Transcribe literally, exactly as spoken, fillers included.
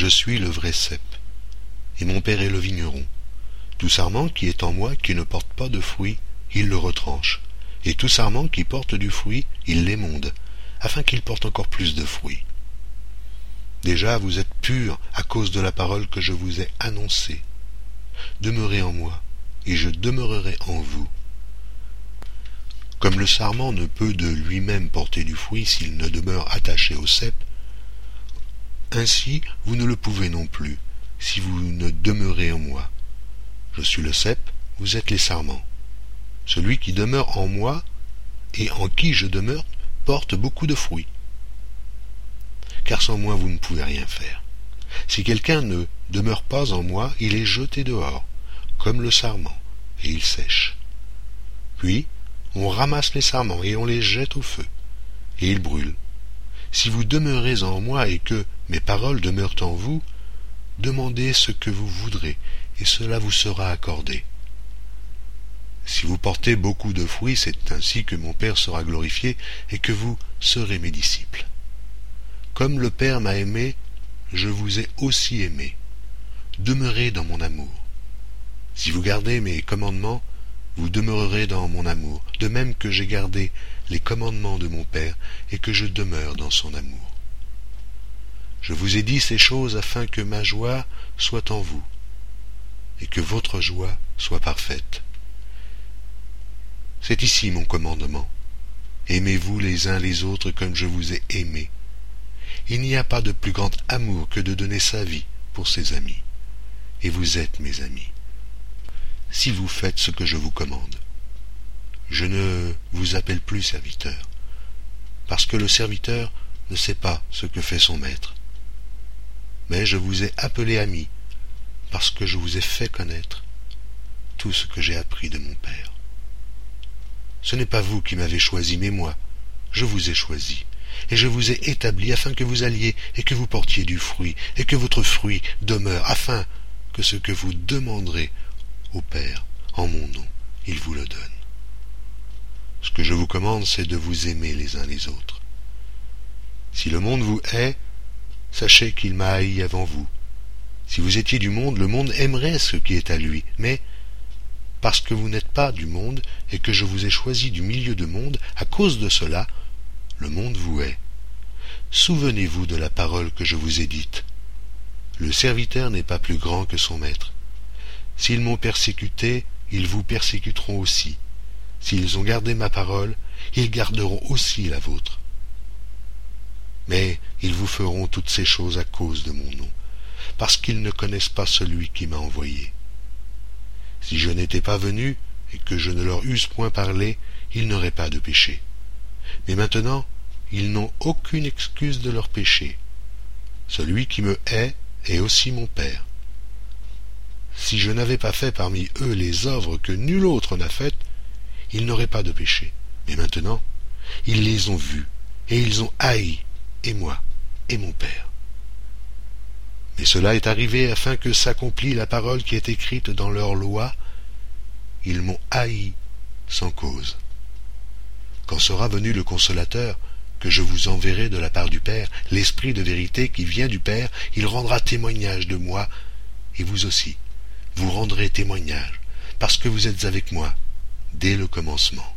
Je suis le vrai cep, et mon père est le vigneron. Tout sarment qui est en moi qui ne porte pas de fruit, il le retranche, et tout sarment qui porte du fruit, il l'émonde, afin qu'il porte encore plus de fruits. Déjà vous êtes purs à cause de la parole que je vous ai annoncée. Demeurez en moi, et je demeurerai en vous. Comme le sarment ne peut de lui-même porter du fruit s'il ne demeure attaché au cep, ainsi vous ne le pouvez non plus, si vous ne demeurez en moi. Je suis le cep, vous êtes les sarments. Celui qui demeure en moi, et en qui je demeure, porte beaucoup de fruits. Car sans moi vous ne pouvez rien faire. Si quelqu'un ne demeure pas en moi, il est jeté dehors, comme le sarment, et il sèche. Puis, on ramasse les sarments et on les jette au feu, et ils brûlent. Si vous demeurez en moi et que mes paroles demeurent en vous, demandez ce que vous voudrez, et cela vous sera accordé. Si vous portez beaucoup de fruits, c'est ainsi que mon Père sera glorifié et que vous serez mes disciples. Comme le Père m'a aimé, je vous ai aussi aimé. Demeurez dans mon amour. Si vous gardez mes commandements, vous demeurerez dans mon amour, de même que j'ai gardé les commandements de mon Père et que je demeure dans son amour. Je vous ai dit ces choses afin que ma joie soit en vous et que votre joie soit parfaite. C'est ici mon commandement. Aimez-vous les uns les autres comme je vous ai aimés. Il n'y a pas de plus grand amour que de donner sa vie pour ses amis. Et vous êtes mes amis, si vous faites ce que je vous commande. Je ne vous appelle plus serviteur, parce que le serviteur ne sait pas ce que fait son maître. Mais je vous ai appelé ami, parce que je vous ai fait connaître tout ce que j'ai appris de mon Père. Ce n'est pas vous qui m'avez choisi, mais moi, je vous ai choisi, et je vous ai établi afin que vous alliez et que vous portiez du fruit, et que votre fruit demeure, afin que ce que vous demanderez au Père en mon nom, il vous le donne. Ce que je vous commande, c'est de vous aimer les uns les autres. Si le monde vous hait, sachez qu'il m'a haï avant vous. Si vous étiez du monde, le monde aimerait ce qui est à lui, mais parce que vous n'êtes pas du monde et que je vous ai choisi du milieu du monde, à cause de cela, le monde vous hait. Souvenez-vous de la parole que je vous ai dite. Le serviteur n'est pas plus grand que son maître. S'ils m'ont persécuté, ils vous persécuteront aussi. S'ils ont gardé ma parole, ils garderont aussi la vôtre. Mais ils vous feront toutes ces choses à cause de mon nom, parce qu'ils ne connaissent pas celui qui m'a envoyé. Si je n'étais pas venu, et que je ne leur eusse point parlé, ils n'auraient pas de péché. Mais maintenant, ils n'ont aucune excuse de leur péché. Celui qui me hait est aussi mon Père. Si je n'avais pas fait parmi eux les œuvres que nul autre n'a faites, ils n'auraient pas de péché. Mais maintenant, ils les ont vus, et ils ont haï, et moi, et mon Père. Mais cela est arrivé afin que s'accomplît la parole qui est écrite dans leur loi. Ils m'ont haï sans cause. Quand sera venu le Consolateur, que je vous enverrai de la part du Père, l'Esprit de vérité qui vient du Père, il rendra témoignage de moi, et vous aussi, vous rendrez témoignage, parce que vous êtes avec moi dès le commencement.